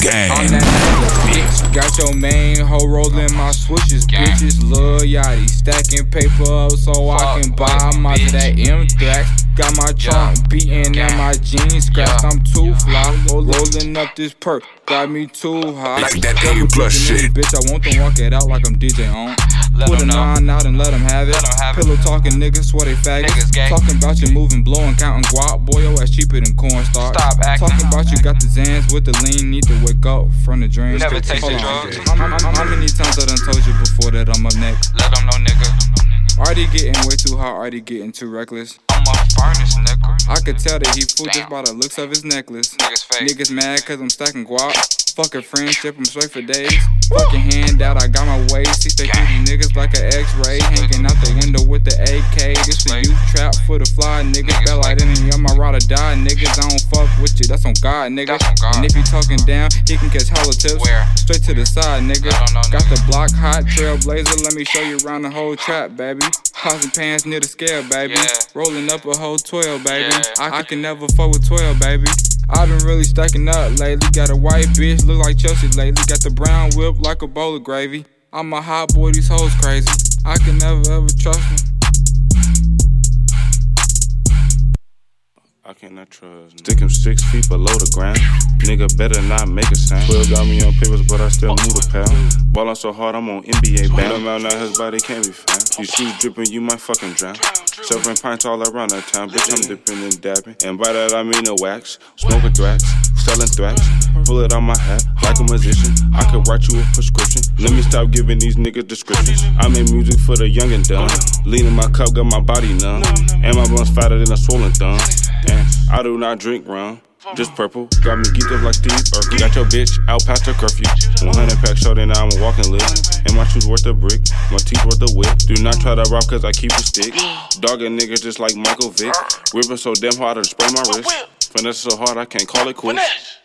gang. I'm that nigga, bitch. Got your main hoe rolling my switches. Bitches love yachty. Stacking paper up so I can buy my that M-Thrax. Got my trunk beating and my jeans scratched. I'm too fly. Rolling up this perk. Got me too high. Like that A+ shit. Bitch, I want them walk it out like I'm DJ on. Put a 9 out and let them have it. Pillow talking niggas, swear they faggots. Talking about you moving, blowing, counting guap. Boy, your ass cheaper than cornstarch. Talking about you got the Zans with the lean. Need to wake up from the dream. Never tasted drugs. How many times I done told you before that I'm up next? Let them know, nigga. Already getting way too hot, already getting too reckless. I'm a furnace, nigga. I could tell that he fooled just by the looks of his necklace. Niggas fake. Niggas mad cause I'm stacking guap. Fucking friendship, I'm straight for days. Fucking hand out, I got my waist. See they through these niggas like an X-ray. Hanging out the window with the AK. This a youth trap for the fly niggas. Bell like any on my ride or die niggas. I don't fuck with you, that's on God, nigga. And if he talking down, he can catch hella tips. Straight to the side, nigga. Got the block hot, trailblazer. Let me show you around the whole trap, baby. Pots and pants near the scale, baby. Rolling up a whole 12, baby. I can never fuck with 12, baby. I been really stacking up lately. Got a white bitch, look like Chelsea lately. Got the brown whip like a bowl of gravy. I'm a hot boy, these hoes crazy. I can never ever trust them. I cannot trust. Stick him 6 feet below the ground. Nigga better not make a sound. 12 got me on papers, but I still move the pound. Ballin' so hard, I'm on NBA bound. Him out now, his body can't be found. You shoes dripping, you might fucking drown. Serving pints all around the town. Bitch, I'm dipping and dabbing. And by that, I mean the wax. Smoking thrax, selling thrax. Pull it on my hat, like a musician. I could write you a prescription. Let me stop giving these niggas descriptions. I make music for the young and dumb. Lean in my cup, got my body numb. And my blunt's fatter than a swollen thumb. And I do not drink rum, just purple. Got me geeked up like Steve Urkel. Got your bitch out past her curfew. 100 pack short and now I'm a walking list. And my shoes worth a brick, my teeth worth a whip. Do not try to rob cause I keep a stick. Dogging niggas just like Michael Vick. Whipping so damn hard I spray my wrist. Finesse so hard I can't call it quits.